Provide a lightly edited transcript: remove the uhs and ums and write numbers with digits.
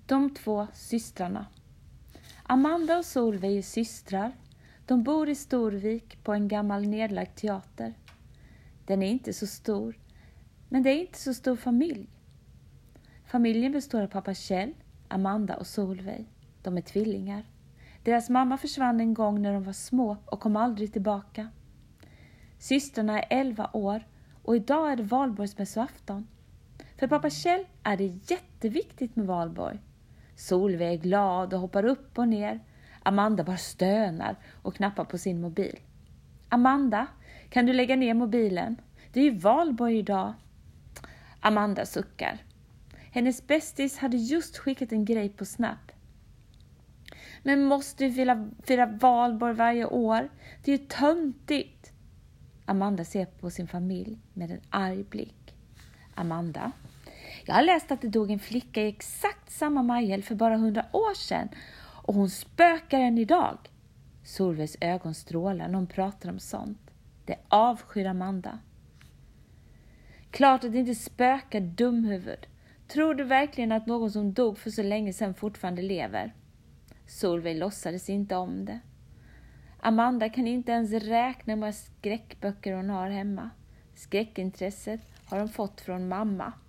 De två systrarna. Amanda och Solveig är systrar. De bor i Storvik på en gammal nedlagd teater. Den är inte så stor, men det är inte så stor familj. Familjen består av pappa Kjell, Amanda och Solveig. De är tvillingar. Deras mamma försvann en gång när de var små och kom aldrig tillbaka. Systrarna är 11 år och idag är det valborgsmässoafton. För pappa Kjell är det jätteviktigt med valborg. Solveig är glad och hoppar upp och ner. Amanda bara stönar och knappar på sin mobil. Amanda, kan du lägga ner mobilen? Det är ju valborg idag. Amanda suckar. Hennes bästis hade just skickat en grej på Snap. Men måste vi fira valborg varje år? Det är ju töntigt. Amanda ser på sin familj med en arg blick. Amanda, jag har läst att det dog en flicka i exakt samma majel för bara 100 år sedan. Och hon spökar än idag. Solveigs ögon strålar när hon pratar om sånt. Det avskyr Amanda. Klart att det inte spökar, dumhuvud. Tror du verkligen att någon som dog för så länge sedan fortfarande lever? Solveig låtsades inte om det. Amanda kan inte ens räkna med skräckböcker hon har hemma. Skräckintresset har hon fått från mamma.